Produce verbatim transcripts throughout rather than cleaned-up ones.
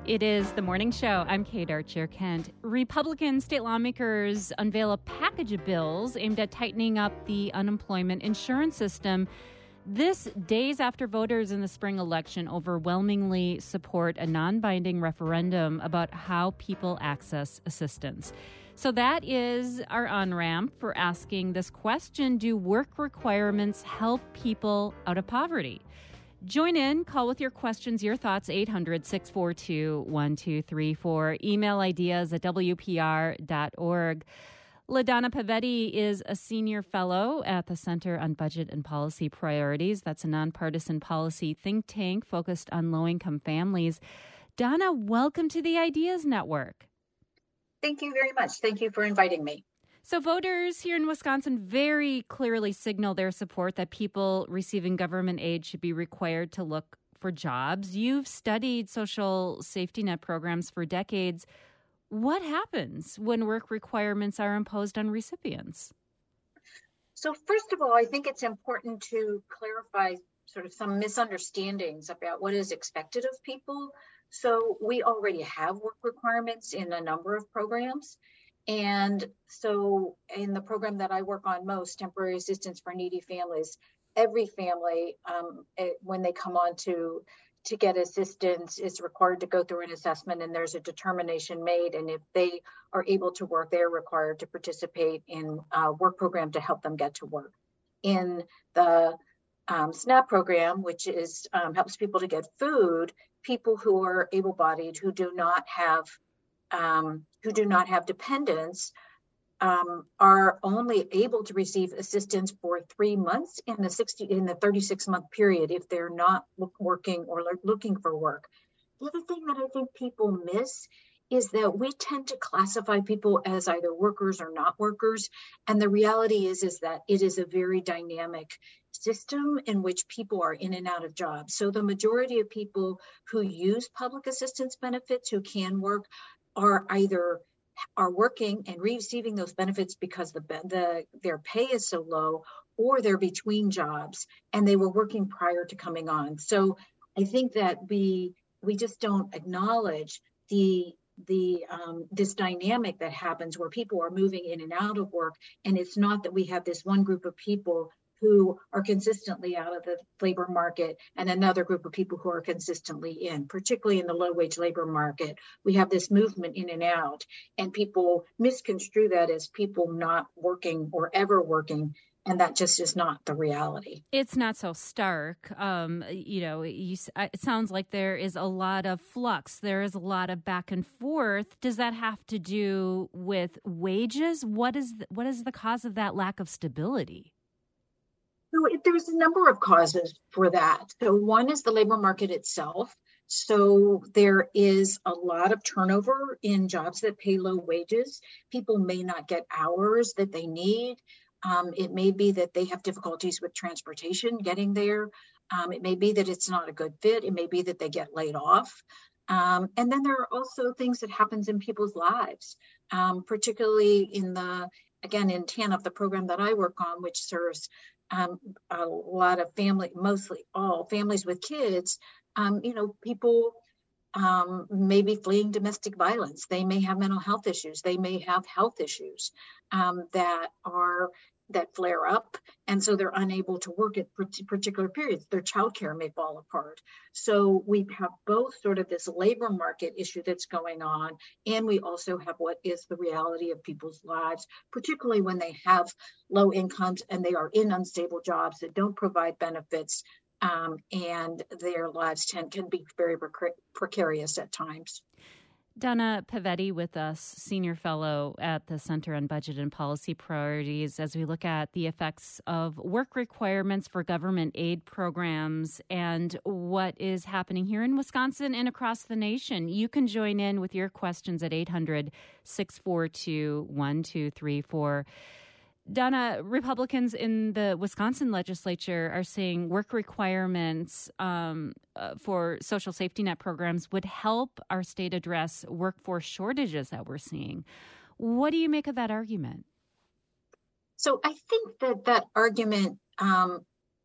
It is the morning show. I'm Kate Archer-Kent. Republican state lawmakers unveil a package of bills aimed at tightening up the unemployment insurance system. This days after voters in the spring election overwhelmingly support a non-binding referendum about how people access assistance. So that is our on-ramp for asking this question: do work requirements help people out of poverty? Join in, call with your questions, your thoughts, eight hundred, six four two, one two three four. Email ideas at w p r dot org. LaDonna Pavetti is a senior fellow at the Center on Budget and Policy Priorities. That's a nonpartisan policy think tank focused on low-income families. Donna, welcome to the Ideas Network. Thank you very much. Thank you for inviting me. So voters here in Wisconsin very clearly signal their support that people receiving government aid should be required to look for jobs. You've studied social safety net programs for decades. What happens when work requirements are imposed on recipients? So first of all, I think it's important to clarify sort of some misunderstandings about what is expected of people. So we already have work requirements in a number of programs. And so in the program that I work on most, Temporary Assistance for Needy Families, every family, um, it, when they come on to, to get assistance, is required to go through an assessment, and there's a determination made. And if they are able to work, they're required to participate in a work program to help them get to work. In the um, SNAP program, which is um, helps people to get food, people who are able-bodied, who do not have Um, who do not have dependents um, are only able to receive assistance for three months in the sixty in the thirty-six month period if they're not look, working or looking for work. The other thing that I think people miss is that we tend to classify people as either workers or not workers, and the reality is is that it is a very dynamic system in which people are in and out of jobs. So the majority of people who use public assistance benefits who can work are either are working and receiving those benefits because the, the their pay is so low, or they're between jobs and they were working prior to coming on. So I think that we we just don't acknowledge the the um, this dynamic that happens where people are moving in and out of work, and it's not that we have this one group of people who are consistently out of the labor market and another group of people who are consistently in, particularly in the low-wage labor market. We have this movement in and out, and people misconstrue that as people not working or ever working, and that just is not the reality. It's not so stark. Um, you know, you, it sounds like there is a lot of flux. There is a lot of back and forth. Does that have to do with wages? What is the, what is the cause of that lack of stability? So there's a number of causes for that. So one is the labor market itself. So there is a lot of turnover in jobs that pay low wages. People may not get hours that they need. Um, it may be that they have difficulties with transportation getting there. Um, it may be that it's not a good fit. It may be that they get laid off. Um, and then there are also things that happens in people's lives, um, particularly in the, again, in TANF, the program that I work on, which serves Um, a lot of family, mostly all families with kids, um, you know, people um, may be fleeing domestic violence. They may have mental health issues. They may have health issues um, that are that flare up. And so they're unable to work at particular periods. Their childcare may fall apart. So we have both sort of this labor market issue that's going on, and we also have what is the reality of people's lives, particularly when they have low incomes and they are in unstable jobs that don't provide benefits, um, and their lives tend, can be very precar- precarious at times. Donna Pavetti with us, senior fellow at the Center on Budget and Policy Priorities, as we look at the effects of work requirements for government aid programs and what is happening here in Wisconsin and across the nation. You can join in with your questions at eight hundred, six four two, one two three four. Donna, Republicans in the Wisconsin legislature are saying work requirements um, uh, for social safety net programs would help our state address workforce shortages that we're seeing. What do you make of that argument? So I think that that argument um,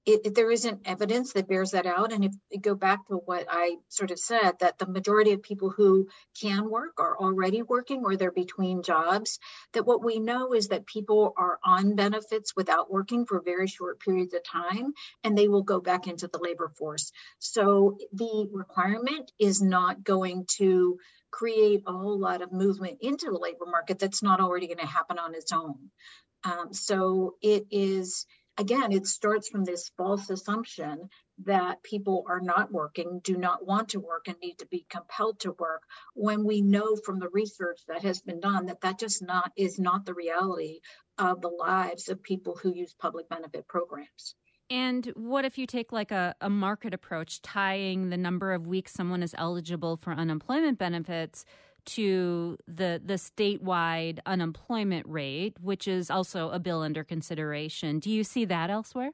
it, it, there isn't evidence that bears that out. And if you go back to what I sort of said, that the majority of people who can work are already working or they're between jobs, that what we know is that people are on benefits without working for very short periods of time, and they will go back into the labor force. So the requirement is not going to create a whole lot of movement into the labor market that's not already going to happen on its own. Um, so it is, again, it starts from this false assumption that people are not working, do not want to work, and need to be compelled to work, when we know from the research that has been done that that just not is not the reality of the lives of people who use public benefit programs. And what if you take like a, a market approach, tying the number of weeks someone is eligible for unemployment benefits to the the statewide unemployment rate, which is also a bill under consideration? Do you see that elsewhere?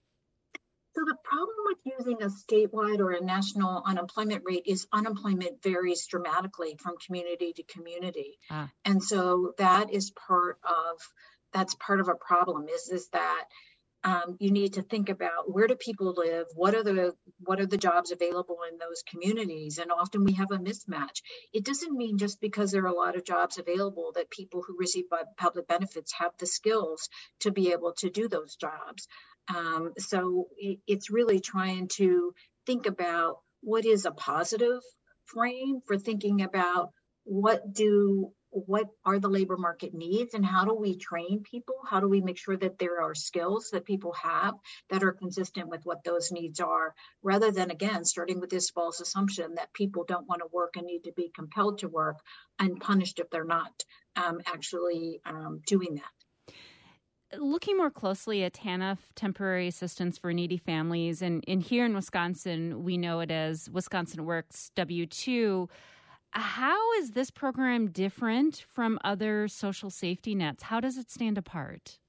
So the problem with using a statewide or a national unemployment rate is unemployment varies dramatically from community to community. Ah. And so that is part of, that's part of a problem is, is that Um, you need to think about where do people live, what are the what are the jobs available in those communities, and often we have a mismatch. It doesn't mean just because there are a lot of jobs available that people who receive public benefits have the skills to be able to do those jobs. Um, so it, it's really trying to think about what is a positive frame for thinking about what do what are the labor market needs and how do we train people? How do we make sure that there are skills that people have that are consistent with what those needs are, rather than, again, starting with this false assumption that people don't want to work and need to be compelled to work and punished if they're not um, actually um, doing that. Looking more closely at TANF, Temporary Assistance for Needy Families, and, and here in Wisconsin, we know it as Wisconsin Works W two. How is this program different from other social safety nets? How does it stand apart?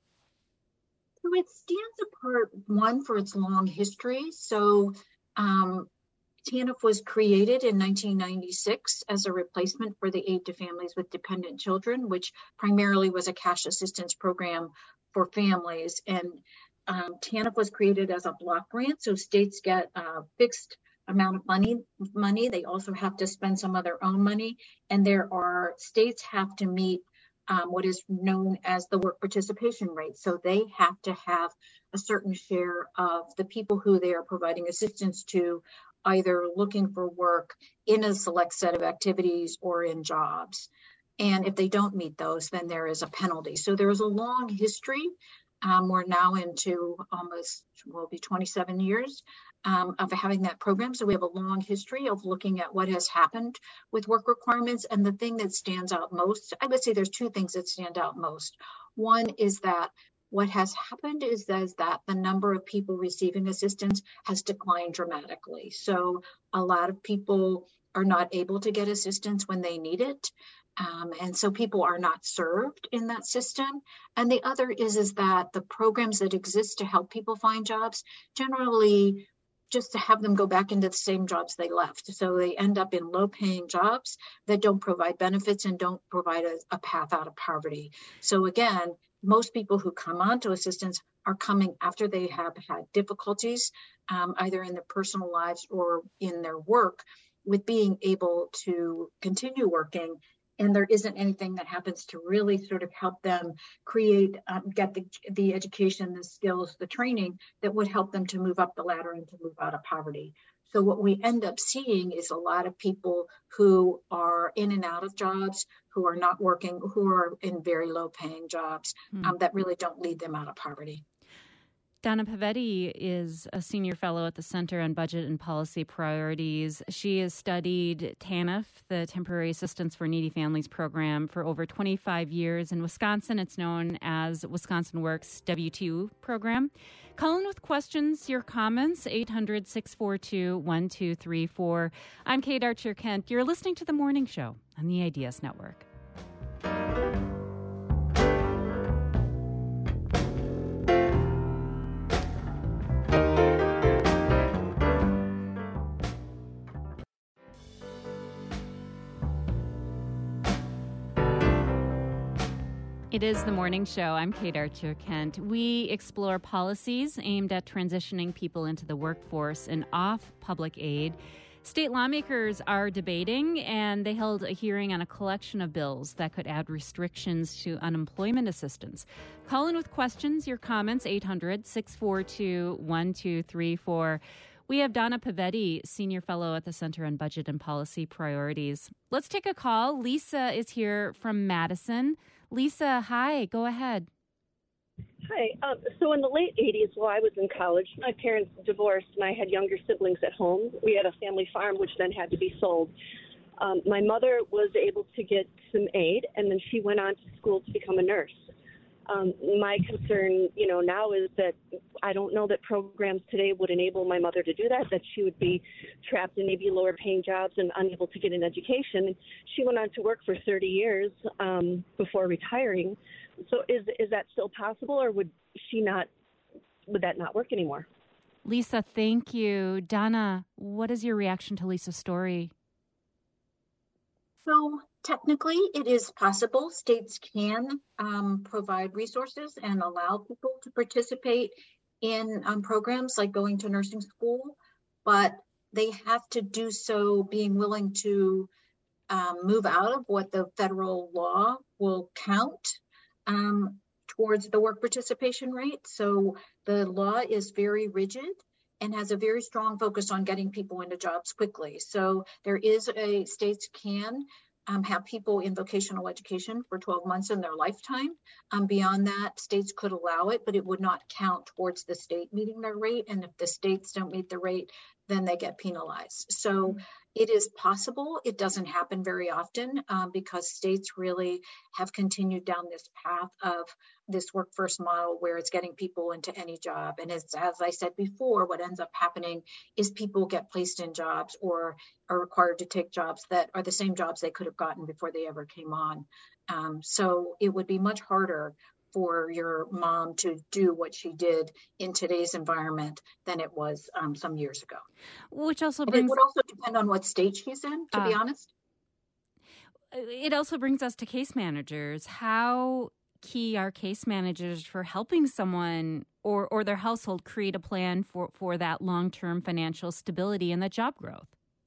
So it stands apart, one, for its long history. So um, TANF was created in nineteen ninety-six as a replacement for the Aid to Families with Dependent Children, which primarily was a cash assistance program for families. And um, TANF was created as a block grant, so states get uh, fixed amount of money money they also have to spend some of their own money, and there are states have to meet um, what is known as the work participation rate. So they have to have a certain share of the people who they are providing assistance to either looking for work in a select set of activities or in jobs, and if they don't meet those, then there is a penalty. So there is a long history. Um, we're now into almost, will be twenty-seven years um, of having that program. So we have a long history of looking at what has happened with work requirements. And the thing that stands out most, I would say there's two things that stand out most. One is that what has happened is that, is that the number of people receiving assistance has declined dramatically. So a lot of people are not able to get assistance when they need it. Um, and so people are not served in that system. And the other is, is that the programs that exist to help people find jobs generally just to have them go back into the same jobs they left. So they end up in low paying jobs that don't provide benefits and don't provide a, a path out of poverty. So again, most people who come onto assistance are coming after they have had difficulties, um, either in their personal lives or in their work, with being able to continue working. And there isn't anything that happens to really sort of help them create, um, get the, the education, the skills, the training that would help them to move up the ladder and to move out of poverty. So what we end up seeing is a lot of people who are in and out of jobs, who are not working, who are in very low paying jobs mm. um, that really don't lead them out of poverty. Donna Pavetti is a senior fellow at the Center on Budget and Policy Priorities. She has studied TANF, the Temporary Assistance for Needy Families program, for over twenty-five years. In Wisconsin, it's known as Wisconsin Works W two program. Call in with questions, your comments, eight hundred, six four two, one two three four. I'm Kate Archer-Kent. You're listening to The Morning Show on the Ideas Network. It is the morning show. I'm Kate Archer-Kent. We explore policies aimed at transitioning people into the workforce and off public aid. State lawmakers are debating, and they held a hearing on a collection of bills that could add restrictions to unemployment assistance. Call in with questions, your comments, eight hundred, six four two, one two three four. We have Donna Pavetti, Senior Fellow at the Center on Budget and Policy Priorities. Let's take a call. Lisa is here from Madison. Lisa, hi, go ahead. Hi. Um, so in the late eighties, while I was in college, my parents divorced and I had younger siblings at home. We had a family farm, which then had to be sold. Um, my mother was able to get some aid, and then she went on to school to become a nurse. Um, my concern, you know, now is that I don't know that programs today would enable my mother to do that, that she would be trapped in maybe lower paying jobs and unable to get an education. She went on to work for thirty years um, before retiring. So is is that still possible, or would she not, would that not work anymore? Lisa, thank you. Donna, what is your reaction to Lisa's story? So technically, it is possible. States can um, provide resources and allow people to participate in um, programs like going to nursing school, but they have to do so being willing to um, move out of what the federal law will count um, towards the work participation rate. So the law is very rigid and has a very strong focus on getting people into jobs quickly. So there is a, states can um, have people in vocational education for twelve months in their lifetime. Um, beyond that, states could allow it, but it would not count towards the state meeting their rate. And if the states don't meet the rate, then they get penalized. So it is possible. It doesn't happen very often um, because states really have continued down this path of this work first model where it's getting people into any job. And it's, as I said before, what ends up happening is people get placed in jobs or are required to take jobs that are the same jobs they could have gotten before they ever came on. Um, so it would be much harder for your mom to do what she did in today's environment than it was um, some years ago. Which also and brings... it would also depend on what state she's in, to uh, be honest. It also brings us to case managers. How key are case managers for helping someone or, or their household create a plan for, for that long-term financial stability and that job growth?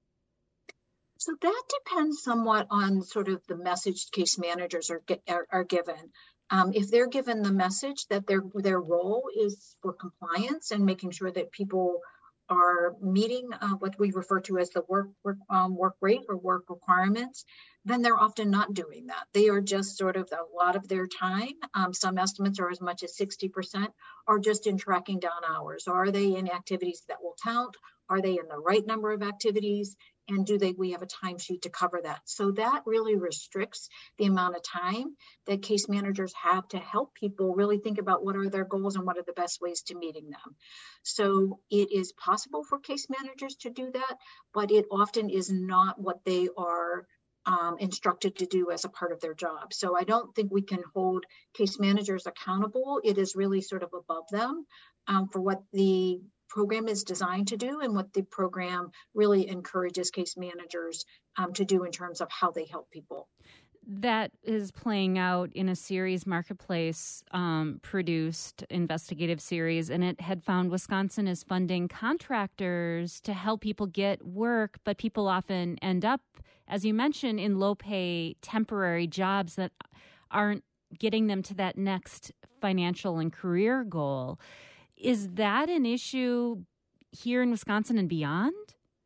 So that depends somewhat on sort of the message case managers are, are, are given. Um, if they're given the message that their their role is for compliance and making sure that people are meeting uh, what we refer to as the work work, um, work rate or work requirements, then they're often not doing that. They are just sort of a lot of their time. Um, some estimates are as much as sixty percent are just in tracking down hours. Are they in activities that will count? Are they in the right number of activities? And do they, we have a timesheet to cover that? So that really restricts the amount of time that case managers have to help people really think about what are their goals and what are the best ways to meeting them. So it is possible for case managers to do that, but it often is not what they are um, instructed to do as a part of their job. So I don't think we can hold case managers accountable. It is really sort of above them um, for what the program is designed to do and what the program really encourages case managers um, to do in terms of how they help people. That is playing out in a series, Marketplace um, produced investigative series, and it had found Wisconsin is funding contractors to help people get work, but people often end up, as you mentioned, in low-pay temporary jobs that aren't getting them to that next financial and career goal. Is that an issue here in Wisconsin and beyond?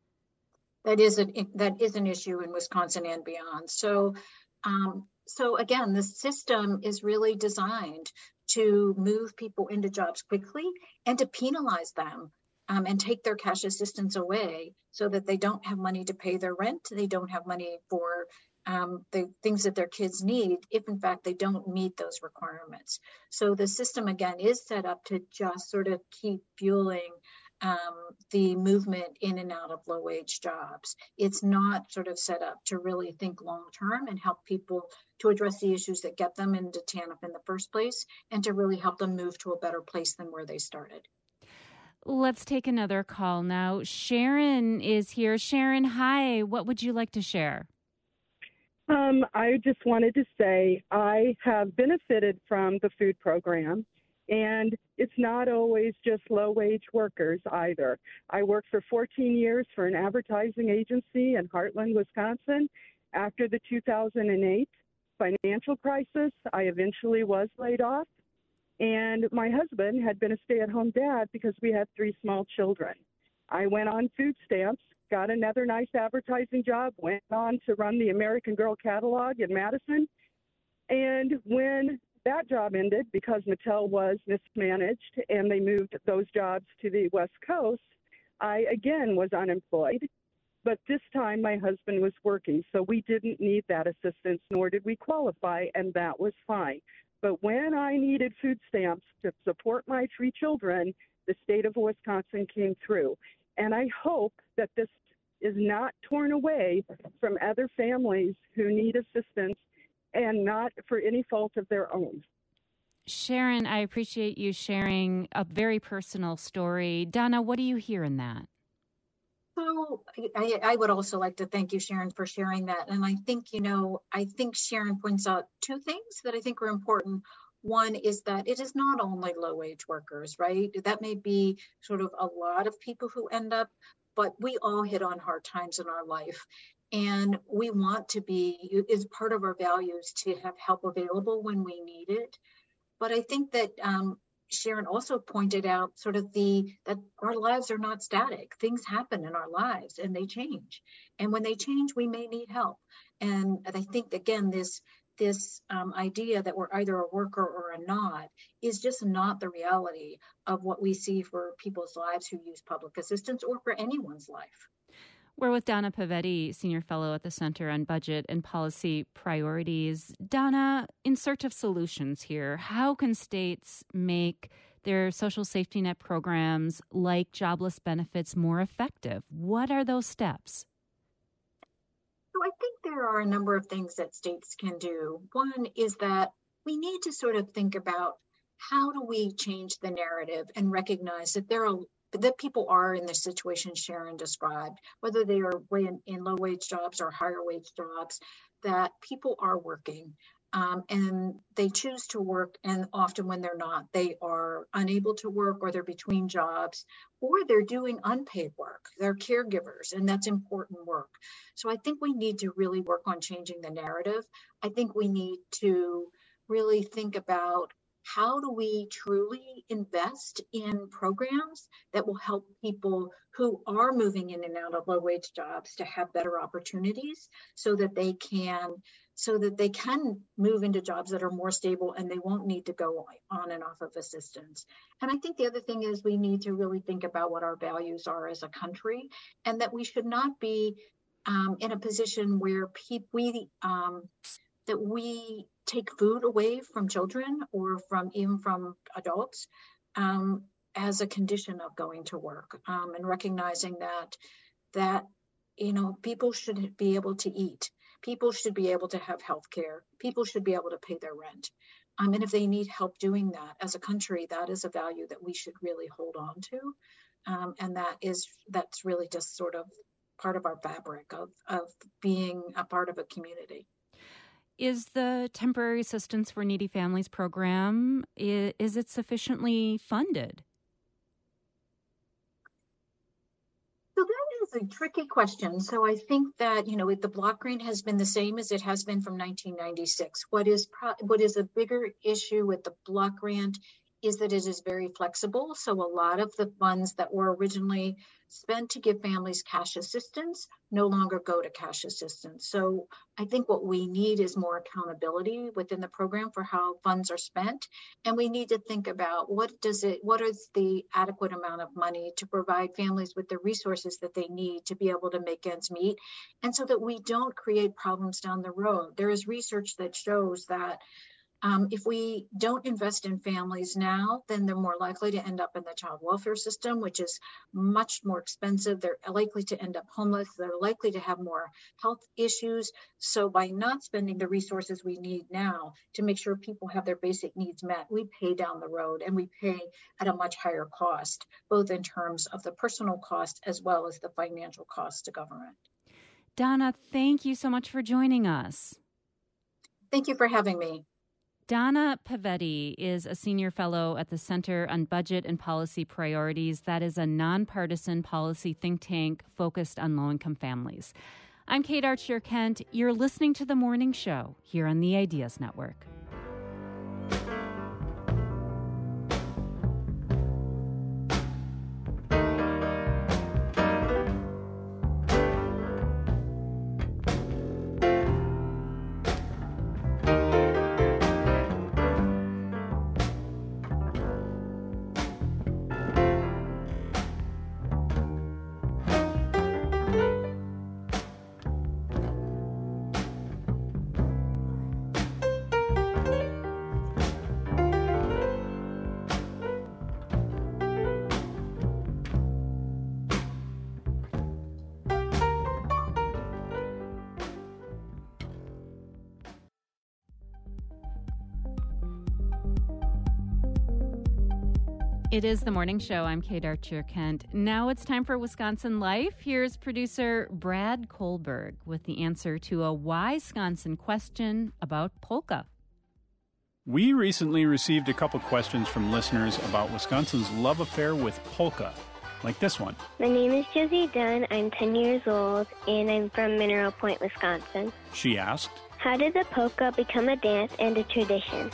That is, a, that is an issue in Wisconsin and beyond. So, um, so again, the system is really designed to move people into jobs quickly and to penalize them um, and take their cash assistance away so that they don't have money to pay their rent. They don't have money for Um, the things that their kids need, if in fact they don't meet those requirements. So the system, again, is set up to just sort of keep fueling um, the movement in and out of low-wage jobs. It's not sort of set up to really think long-term and help people to address the issues that get them into TANF in the first place and to really help them move to a better place than where they started. Let's take another call now. Sharon is here. Sharon, hi. What would you like to share? Um, I just wanted to say I have benefited from the food program, and it's not always just low-wage workers either. I worked for fourteen years for an advertising agency in Heartland, Wisconsin. After the two thousand eight financial crisis, I eventually was laid off, and my husband had been a stay-at-home dad because we had three small children. I went on food stamps, got another nice advertising job, went on to run the American Girl catalog in Madison. And when that job ended, because Mattel was mismanaged and they moved those jobs to the West Coast, I again was unemployed. But this time my husband was working, so we didn't need that assistance, nor did we qualify, and that was fine. But when I needed food stamps to support my three children, the state of Wisconsin came through. And I hope that this is not torn away from other families who need assistance and not for any fault of their own. Sharon, I appreciate you sharing a very personal story. Donna, what do you hear in that? So I, I would also like to thank you, Sharon, for sharing that. And I think, you know, I think Sharon points out two things that I think are important. One is that it is not only low-wage workers, right? That may be sort of a lot of people who end up, but we all hit on hard times in our life. And we want to be, it's part of our values to have help available when we need it. But I think that um, Sharon also pointed out sort of the, that our lives are not static. Things happen in our lives and they change. And when they change, we may need help. And I think, again, this this um, idea that we're either a worker or a not is just not the reality of what we see for people's lives who use public assistance or for anyone's life. We're with Donna Pavetti, Senior Fellow at the Center on Budget and Policy Priorities. Donna, in search of solutions here, how can states make their social safety net programs like jobless benefits more effective? What are those steps? So I think there are a number of things that states can do. One is that we need to sort of think about how do we change the narrative and recognize that there are that people are in the situation Sharon described, whether they are in, in low wage jobs or higher wage jobs, that people are working um, and they choose to work. And often when they're not, they are unable to work or they're between jobs or they're doing unpaid work. They're caregivers, and that's important work. So I think we need to really work on changing the narrative. I think we need to really think about how do we truly invest in programs that will help people who are moving in and out of low wage jobs to have better opportunities so that they can so that they can move into jobs that are more stable and they won't need to go on and off of assistance. And I think the other thing is we need to really think about what our values are as a country and that we should not be um, in a position where pe- we um, that we take food away from children or from even from adults um, as a condition of going to work um, and recognizing that that you know people should be able to eat, people should be able to have health care, people should be able to pay their rent. Um, and if they need help doing that as a country, that is a value that we should really hold on to. Um, and that is that's really just sort of part of our fabric of, of being a part of a community. Is the Temporary Assistance for Needy Families program, is, is it sufficiently funded? So that is a tricky question. So I think that, you know, the block grant has been the same as it has been from nineteen ninety-six. What is pro- what is a bigger issue with the block grant is that it is very flexible. So a lot of the funds that were originally spent to give families cash assistance no longer go to cash assistance. So I think what we need is more accountability within the program for how funds are spent. And we need to think about what does it, what is the adequate amount of money to provide families with the resources that they need to be able to make ends meet. And so that we don't create problems down the road. There is research that shows that Um, if we don't invest in families now, then they're more likely to end up in the child welfare system, which is much more expensive. They're likely to end up homeless. They're likely to have more health issues. So by not spending the resources we need now to make sure people have their basic needs met, we pay down the road and we pay at a much higher cost, both in terms of the personal cost as well as the financial cost to government. Donna, thank you so much for joining us. Thank you for having me. Donna Pavetti is a senior fellow at the Center on Budget and Policy Priorities. That is a nonpartisan policy think tank focused on low-income families. I'm Kate Archer-Kent. You're listening to The Morning Show here on the Ideas Network. It is The Morning Show. I'm Kate Archer-Kent. Now it's time for Wisconsin Life. Here's producer Brad Kohlberg with the answer to a Wisconsin question about polka. We recently received a couple questions from listeners about Wisconsin's love affair with polka, like this one. My name is Josie Dunn. I'm ten years old, and I'm from Mineral Point, Wisconsin. She asked, how did the polka become a dance and a tradition?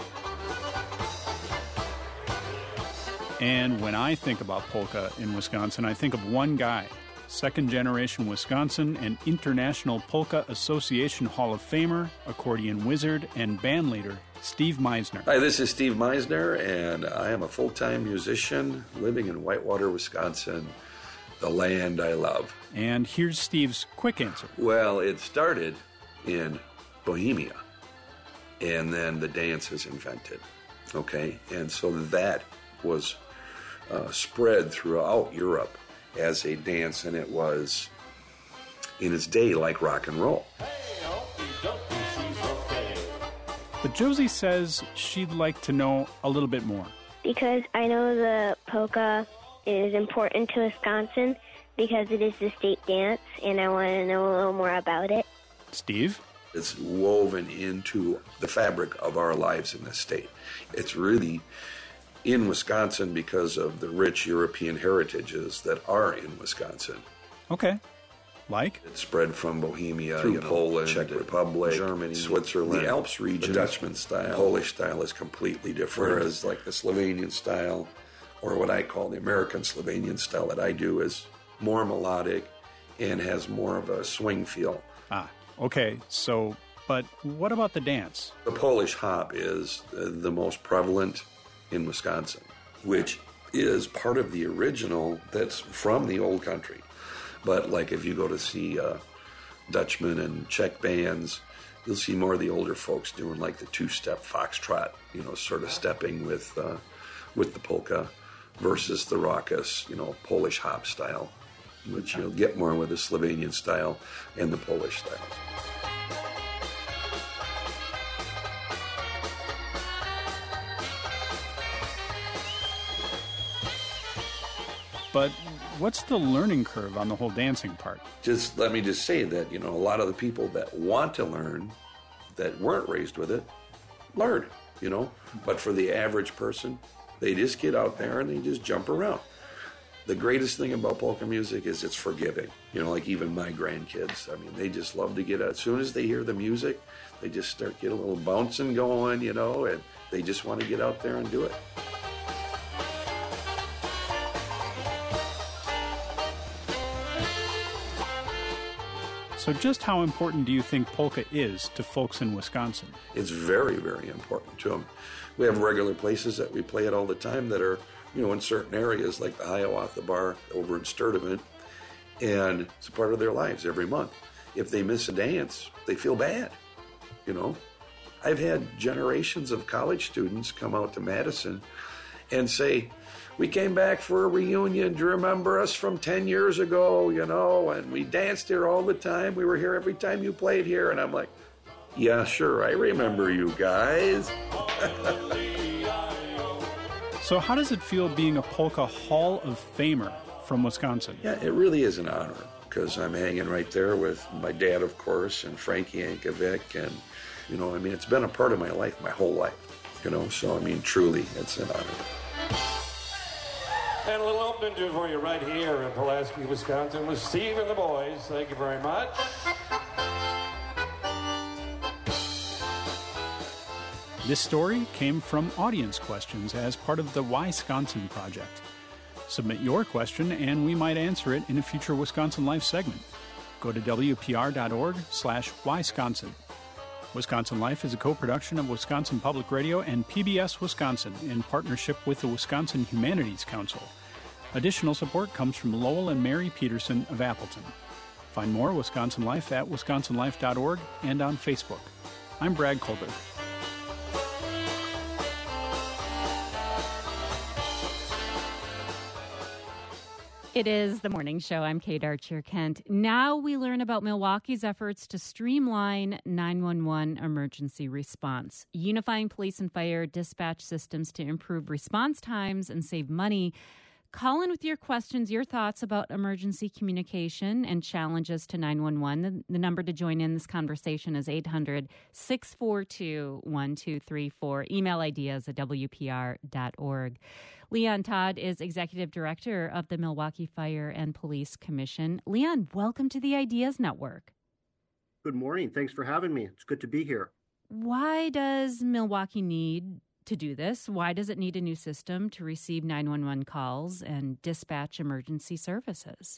And when I think about polka in Wisconsin, I think of one guy, second-generation Wisconsin and International Polka Association Hall of Famer, accordion wizard, and bandleader, Steve Meisner. Hi, this is Steve Meisner, and I am a full-time musician living in Whitewater, Wisconsin, the land I love. And here's Steve's quick answer. Well, it started in Bohemia, and then the dance is invented, okay? And so that was uh, spread throughout Europe as a dance, and it was, in its day, like rock and roll. But Josie says she'd like to know a little bit more. Because I know the polka is important to Wisconsin because it is the state dance, and I want to know a little more about it. Steve? It's woven into the fabric of our lives in this state. It's really in Wisconsin because of the rich European heritages that are in Wisconsin. Okay. Like? It spread from Bohemia through you know, Poland, Czech Republic, Germany, Switzerland, the Alps region. The Dutchman style, the Polish style is completely different. Whereas like the Slovenian style, or what I call the American Slovenian style that I do, is more melodic and has more of a swing feel. Ah, okay. So, but what about the dance? The Polish hop is uh, the most prevalent in Wisconsin, which is part of the original that's from the old country. But like if you go to see uh, Dutchman and Czech bands, you'll see more of the older folks doing like the two-step foxtrot, you know, sort of stepping with uh, with the polka versus the raucous, you know, Polish hop style, which you'll get more with the Slovenian style and the Polish style. But what's the learning curve on the whole dancing part? Just let me just say that, you know, a lot of the people that want to learn, that weren't raised with it, learn, you know. But for the average person, they just get out there and they just jump around. The greatest thing about polka music is it's forgiving. You know, like even my grandkids, I mean, they just love to get out. As soon as they hear the music, they just start get a little bouncing going, you know, and they just want to get out there and do it. So just how important do you think polka is to folks in Wisconsin? It's very, very important to them. We have regular places that we play it all the time that are, you know, in certain areas like the Hiawatha Bar over in Sturtevant, and it's a part of their lives every month. If they miss a dance, they feel bad, you know. I've had generations of college students come out to Madison and say, we came back for a reunion. Do you remember us from ten years ago, you know, and we danced here all the time. We were here every time you played here. And I'm like, yeah, sure, I remember you guys. So how does it feel being a Polka Hall of Famer from Wisconsin? Yeah, it really is an honor. because I'm hanging right there with my dad, of course, and Frankie Yankovic. And, you know, I mean, it's been a part of my life, my whole life, you know, so, I mean, truly, it's an honor. And a little opening tune for you right here in Pulaski, Wisconsin with Steve and the boys. Thank you very much. This story came from audience questions as part of the Wisconsin Project. Submit your question and we might answer it in a future Wisconsin Life segment. Go to W P R dot org slash Wisconsin. Wisconsin Life is a co-production of Wisconsin Public Radio and P B S Wisconsin in partnership with the Wisconsin Humanities Council. Additional support comes from Lowell and Mary Peterson of Appleton. Find more Wisconsin Life at wisconsin life dot org and on Facebook. I'm Brad Colbert. It is the morning show. I'm Kate Archer-Kent. Now we learn about Milwaukee's efforts to streamline nine one one emergency response, unifying police and fire dispatch systems to improve response times and save money. Call in with your questions, your thoughts about emergency communication and challenges to nine one one. The, the number to join in this conversation is eight hundred, six four two, one two three four. Email ideas at W P R dot org. Leon Todd is Executive Director of the Milwaukee Fire and Police Commission. Leon, welcome to the Ideas Network. Good morning. Thanks for having me. It's good to be here. Why does Milwaukee need to do this? Why does it need a new system to receive nine one one calls and dispatch emergency services?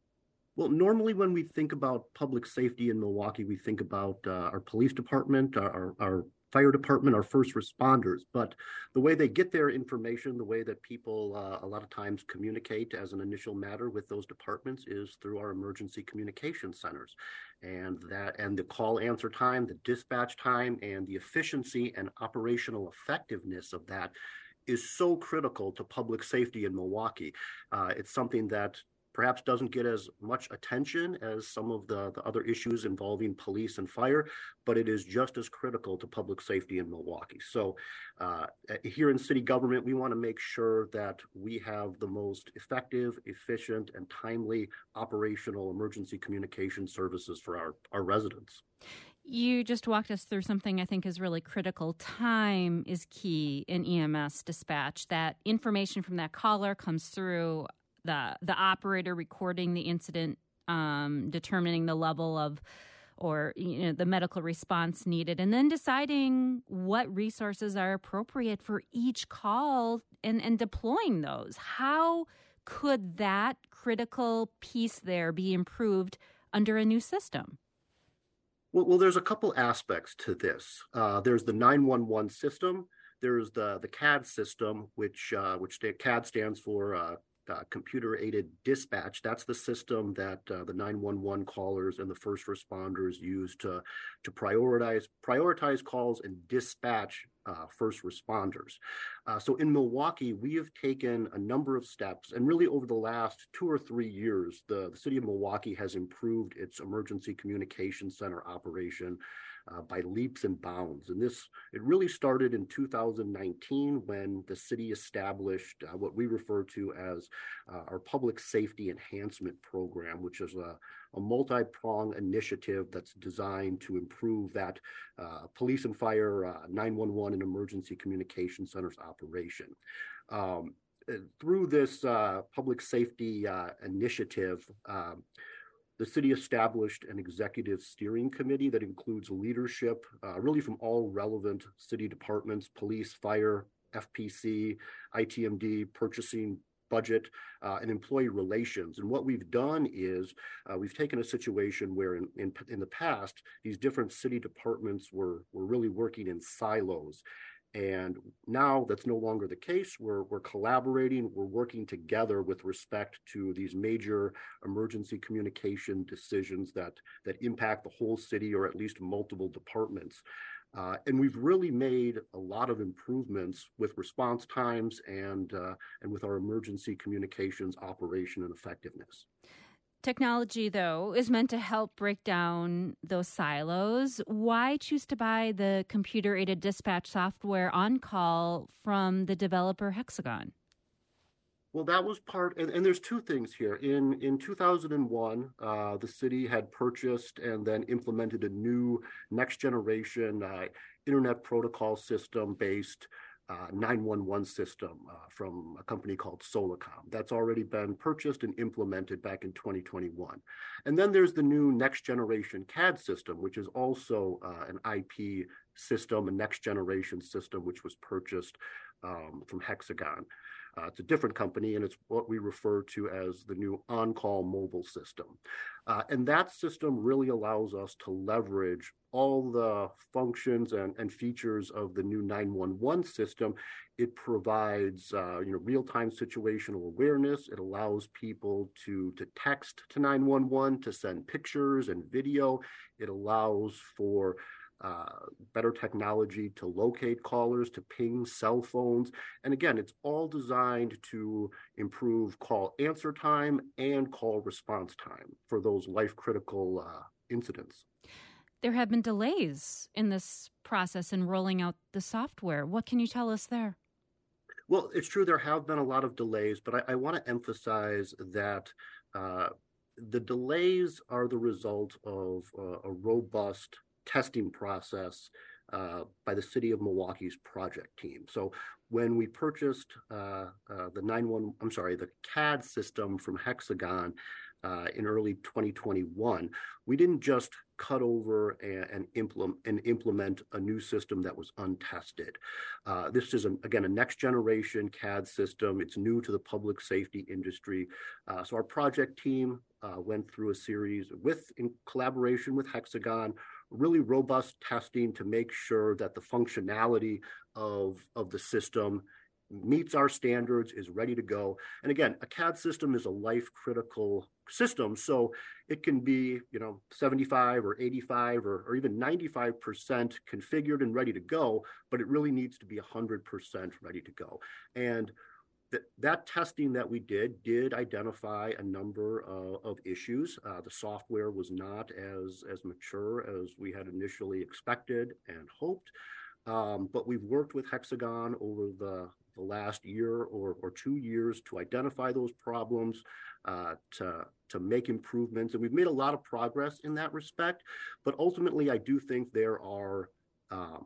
Well, normally when we think about public safety in Milwaukee, we think about uh, our police department, our, our fire department, our first responders. But the way they get their information, the way that people uh, a lot of times communicate as an initial matter with those departments is through our emergency communication centers. And that and the call answer time, the dispatch time, and the efficiency and operational effectiveness of that is so critical to public safety in Milwaukee. Uh, it's something that perhaps doesn't get as much attention as some of the, the other issues involving police and fire, but it is just as critical to public safety in Milwaukee. So uh, here in city government, we want to make sure that we have the most effective, efficient, and timely operational emergency communication services for our, our residents. You just walked us through something I think is really critical. Time is key in E M S dispatch. That information from that caller comes through the the operator recording the incident, um, determining the level of or you know the medical response needed, and then deciding what resources are appropriate for each call and, and deploying those. How could that critical piece there be improved under a new system? Well, well there's a couple aspects to this. Uh, there's the nine one one system. There's the the C A D system, which uh, which the C A D stands for uh, Uh, computer-aided dispatch. That's the system that uh, the nine one one callers and the first responders use to to prioritize prioritize calls and dispatch uh, first responders. Uh, so in Milwaukee, we have taken a number of steps, and really over the last two or three years, the, the city of Milwaukee has improved its emergency communication center operation Uh, by leaps and bounds. And this, it really started in two thousand nineteen when the city established uh, what we refer to as uh, our Public Safety Enhancement Program, which is a, a multi-pronged initiative that's designed to improve that uh, police and fire uh, nine one one and emergency communication centers operation. Um, through this uh, public safety uh, initiative, um, the city established an executive steering committee that includes leadership, uh, really from all relevant city departments, police, fire, F P C, I T M D, purchasing, budget, uh, and employee relations. And what we've done is uh, we've taken a situation where in, in, in the past, these different city departments were, were really working in silos. And now that's no longer the case. We're, we're collaborating, we're working together with respect to these major emergency communication decisions that, that impact the whole city or at least multiple departments. Uh, and we've really made a lot of improvements with response times and, uh, and with our emergency communications operation and effectiveness. Technology, though, is meant to help break down those silos. Why choose to buy the computer-aided dispatch software on call from the developer Hexagon? Well, that was part, and, and there's two things here. In in two thousand one, uh, the city had purchased and then implemented a new next generation uh, internet protocol system based uh, nine one one system uh, from a company called Solacom. That's already been purchased and implemented back in twenty twenty-one. And then there's the new next generation C A D system, which is also uh, an I P system, a next generation system, which was purchased um, from Hexagon. Uh, it's a different company, and it's what we refer to as the new on-call mobile system. Uh, and that system really allows us to leverage all the functions and, and features of the new nine one one system. It provides uh, you know, real-time situational awareness. It allows people to, to text to nine one one, to send pictures and video. It allows for Uh, better technology to locate callers, to ping cell phones. And again, it's all designed to improve call answer time and call response time for those life-critical uh, incidents. There have been delays in this process in rolling out the software. What can you tell us there? Well, it's true there have been a lot of delays, but I, I want to emphasize that uh, the delays are the result of uh, a robust testing process uh, by the City of Milwaukee's project team. So when we purchased uh, uh, the nine one one, I'm sorry, the C A D system from Hexagon uh, in early twenty twenty-one, we didn't just cut over and, and implement and implement a new system that was untested. Uh, this is, a, again, a next generation C A D system. It's new to the public safety industry. Uh, so our project team uh, went through a series with, in collaboration with Hexagon, really robust testing to make sure that the functionality of, of the system meets our standards, is ready to go. And again, a C A D system is a life-critical system, so it can be, you know, seventy-five or eighty-five or, or even ninety-five percent configured and ready to go, but it really needs to be one hundred percent ready to go. And That, that testing that we did did identify a number uh, of issues. Uh, the software was not as, as mature as we had initially expected and hoped, um, but we've worked with Hexagon over the, the last year or, or two years to identify those problems, uh, to, to make improvements, and we've made a lot of progress in that respect. But ultimately, I do think there are um,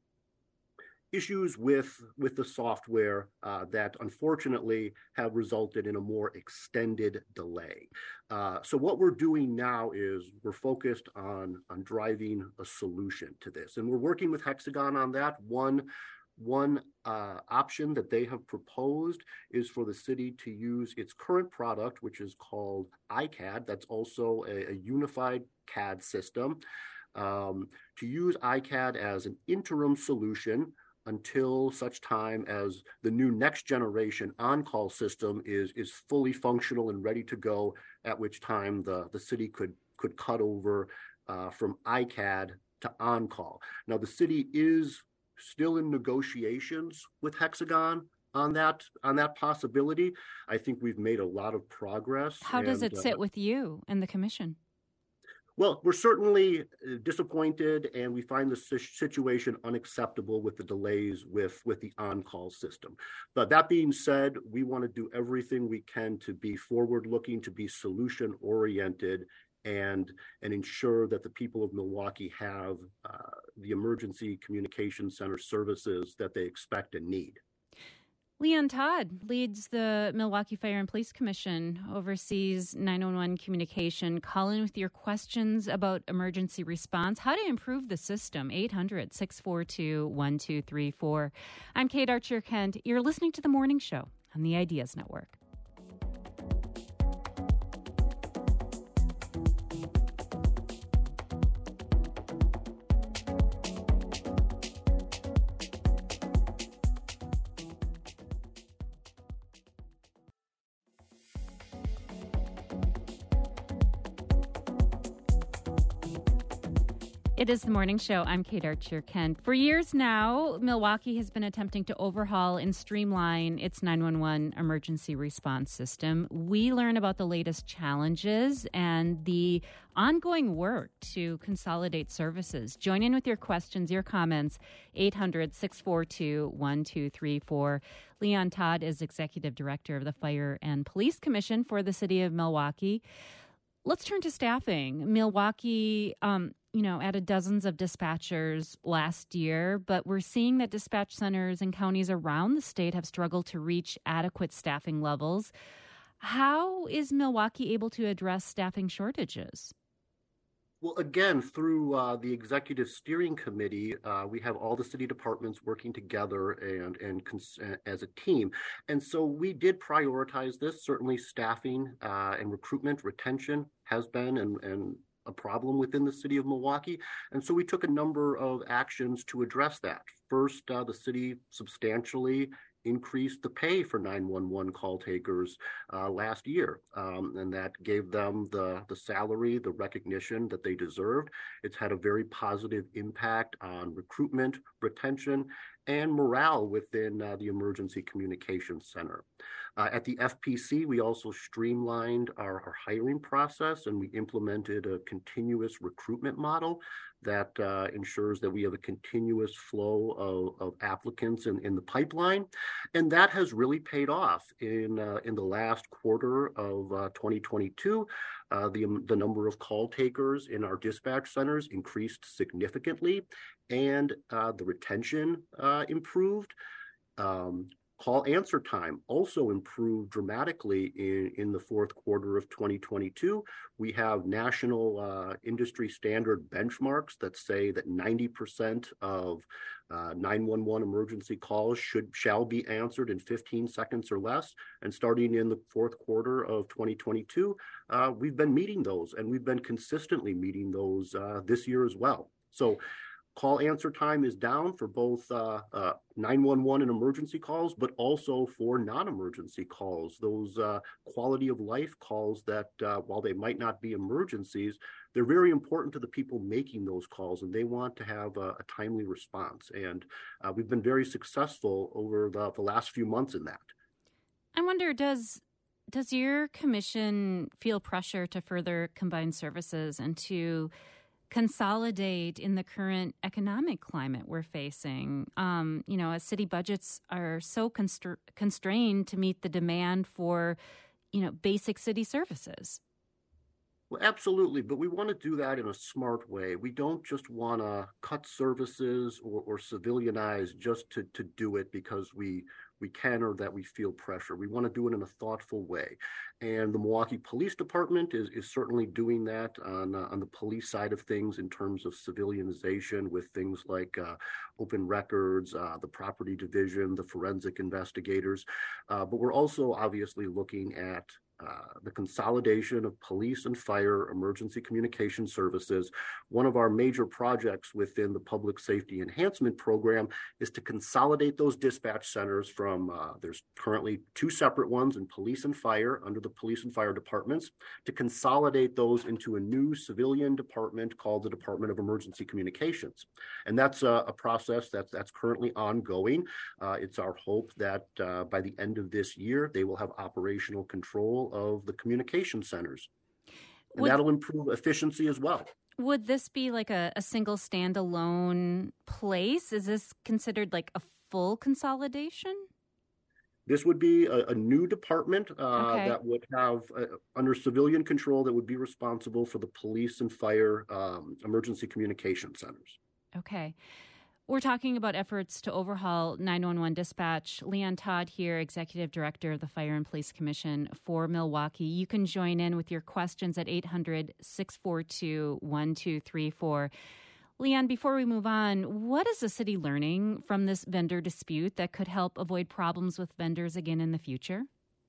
issues with, with the software uh, that unfortunately have resulted in a more extended delay. Uh, so what we're doing now is we're focused on, on driving a solution to this. And we're working with Hexagon on that. One, one uh, option that they have proposed is for the city to use its current product, which is called I C A D. That's also a, a unified C A D system. Um, to use I C A D as an interim solution until such time as the new next generation on-call system is, is fully functional and ready to go, at which time the, the city could, could cut over uh, from I C A D to on-call. Now, the city is still in negotiations with Hexagon on that, on that possibility. I think we've made a lot of progress. How does and, it sit uh, with you and the commission? Well, we're certainly disappointed, and we find the situation unacceptable with the delays with, with the on-call system. But that being said, we want to do everything we can to be forward-looking, to be solution-oriented, and, and ensure that the people of Milwaukee have uh, the emergency communication center services that they expect and need. Leon Todd leads the Milwaukee Fire and Police Commission, oversees nine one one communication. Call in with your questions about emergency response, how to improve the system, eight hundred, six four two, one two three four. I'm Kate Archer-Kent. You're listening to The Morning Show on the Ideas Network. It is the morning show. I'm Kate Archer Kent. For years now, Milwaukee has been attempting to overhaul and streamline its nine one one emergency response system. We learn about the latest challenges and the ongoing work to consolidate services. Join in with your questions, your comments, eight hundred, six four two, one two three four. Leon Todd is Executive Director of the Fire and Police Commission for the City of Milwaukee. Let's turn to staffing. Milwaukee, um, you know, added dozens of dispatchers last year, but we're seeing that dispatch centers in counties around the state have struggled to reach adequate staffing levels. How is Milwaukee able to address staffing shortages? Well, again, through uh, the executive steering committee, uh, we have all the city departments working together and and cons- as a team. And so we did prioritize this. Certainly staffing uh, and recruitment, retention has been and, and a problem within the city of Milwaukee. And so we took a number of actions to address that. First, uh, the city substantially increased the pay for nine one one call takers uh, last year. Um, and that gave them the, the salary, the recognition that they deserved. It's had a very positive impact on recruitment, retention, and morale within uh, the Emergency Communications Center. Uh, at the F P C, we also streamlined our, our hiring process, and we implemented a continuous recruitment model that uh, ensures that we have a continuous flow of, of applicants in, in the pipeline. And that has really paid off. In uh, in the last quarter of uh, twenty twenty-two, uh, the, the number of call takers in our dispatch centers increased significantly, and uh, the retention uh, improved. Um, Call answer time also improved dramatically in, in the fourth quarter of twenty twenty-two. We have national uh, industry standard benchmarks that say that ninety percent of uh, nine one one emergency calls should shall be answered in fifteen seconds or less. And starting in the fourth quarter of twenty twenty-two, uh, we've been meeting those, and we've been consistently meeting those uh, this year as well. So call answer time is down for both uh, uh, nine one one and emergency calls, but also for non-emergency calls, those uh, quality of life calls that uh, while they might not be emergencies, they're very important to the people making those calls, and they want to have a, a timely response. And uh, we've been very successful over the, the last few months in that. I wonder, does does your commission feel pressure to further combine services and to consolidate in the current economic climate we're facing? Um, you know, as city budgets are so constra- constrained to meet the demand for, you know, basic city services. Well, absolutely, but we want to do that in a smart way. We don't just want to cut services or, or civilianize just to, to do it because we we can or that we feel pressure. We want to do it in a thoughtful way. And the Milwaukee Police Department is, is certainly doing that on, uh, on the police side of things in terms of civilianization with things like uh, open records, uh, the property division, the forensic investigators. Uh, but we're also obviously looking at Uh, the consolidation of police and fire emergency communication services. One of our major projects within the Public Safety Enhancement Program is to consolidate those dispatch centers from, uh, there's currently two separate ones in police and fire under the police and fire departments, to consolidate those into a new civilian department called the Department of Emergency Communications. And that's a, a process that's, that's currently ongoing. Uh, it's our hope that uh, by the end of this year, they will have operational control of the communication centers. And would, that'll improve efficiency as well. Would this be like a, a single standalone place? Is this considered like a full consolidation? This would be a, a new department uh, okay. that would have, uh, under civilian control, that would be responsible for the police and fire um, emergency communication centers. Okay. We're talking about efforts to overhaul nine one one dispatch. Leon Todd here, Executive Director of the Fire and Police Commission for Milwaukee. You can join in with your questions at eight hundred, six four two, one two three four. Leon, before we move on, what is the city learning from this vendor dispute that could help avoid problems with vendors again in the future?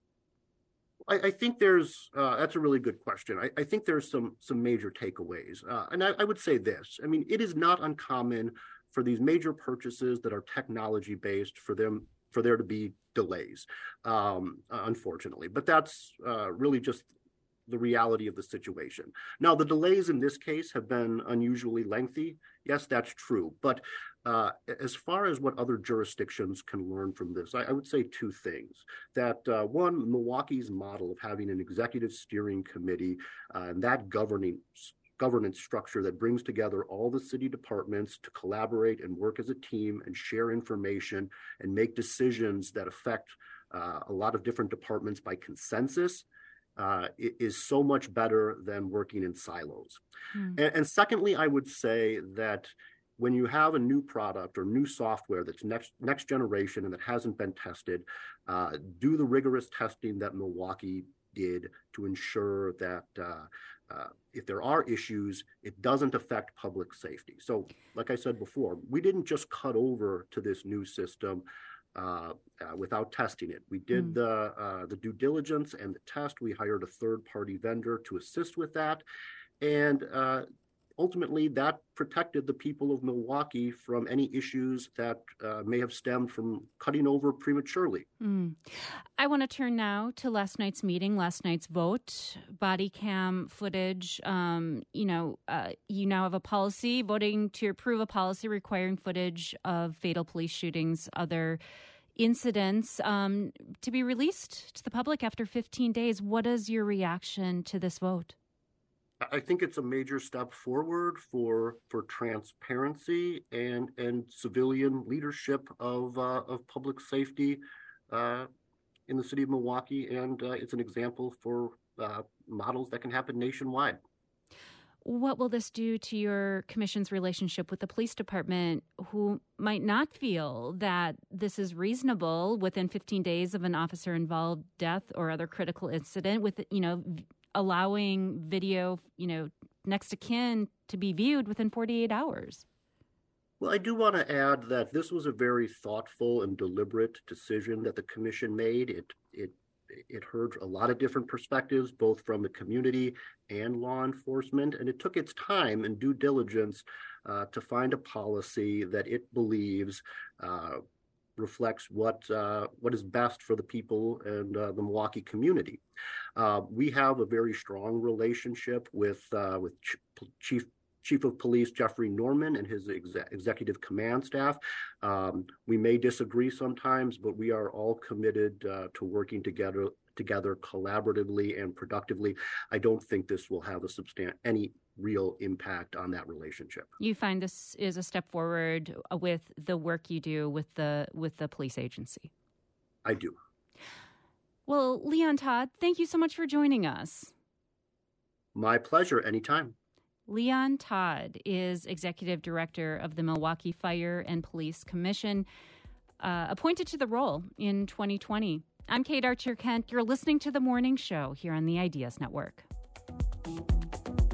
I, I think there's, uh, that's a really good question. I, I think there's some some major takeaways. Uh, and I, I would say this. I mean, it is not uncommon for these major purchases that are technology-based for them, for there to be delays, um, unfortunately. But that's uh, really just the reality of the situation. Now, the delays in this case have been unusually lengthy. Yes, that's true. But uh, as far as what other jurisdictions can learn from this, I, I would say two things. That uh, one, Milwaukee's model of having an executive steering committee uh, and that governing governance structure that brings together all the city departments to collaborate and work as a team and share information and make decisions that affect uh, a lot of different departments by consensus uh, is so much better than working in silos. Mm. And, and secondly, I would say that when you have a new product or new software that's next next generation and that hasn't been tested, uh, do the rigorous testing that Milwaukee did to ensure that uh, uh, if there are issues, it doesn't affect public safety. So, like I said before, we didn't just cut over to this new system uh, uh, without testing it. We did mm. the uh, the due diligence and the test. We hired a third-party vendor to assist with that, and uh, ultimately, that protected the people of Milwaukee from any issues that uh, may have stemmed from cutting over prematurely. Mm. I want to turn now to last night's meeting, last night's vote, body cam footage. Um, you know, uh, you now have a policy voting to approve a policy requiring footage of fatal police shootings, other incidents um, to be released to the public after fifteen days. What is your reaction to this vote? I think it's a major step forward for for transparency and and civilian leadership of uh, of public safety uh, in the city of Milwaukee, and uh, it's an example for uh, models that can happen nationwide. What will this do to your commission's relationship with the police department, who might not feel that this is reasonable within fifteen days of an officer-involved death or other critical incident with, you know, allowing video, you know, next of kin to be viewed within forty-eight hours? Well, I do want to add that this was a very thoughtful and deliberate decision that the commission made. It it it heard a lot of different perspectives, both from the community and law enforcement, and it took its time and due diligence uh, to find a policy that it believes uh, reflects what uh, what is best for the people and uh, the Milwaukee community. Uh, we have a very strong relationship with uh, with Ch- Chief Chief of Police Jeffrey Norman and his exe- executive command staff. Um, we may disagree sometimes, but we are all committed uh, to working together together collaboratively and productively. I don't think this will have a substan- any real impact on that relationship. You find this is a step forward with the work you do with the with the police agency? I do. Well, Leon Todd, thank you so much for joining us. My pleasure, anytime. Leon Todd is Executive Director of the Milwaukee Fire and Police Commission, uh, appointed to the role in twenty twenty. I'm Kate Archer-Kent. You're listening to The Morning Show here on the Ideas Network.